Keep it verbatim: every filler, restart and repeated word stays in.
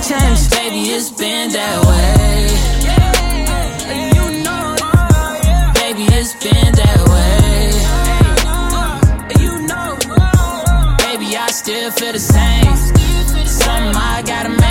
changed. Baby, it's been that way. Baby, it's been that way. Baby, I still feel the same. Something I gotta make.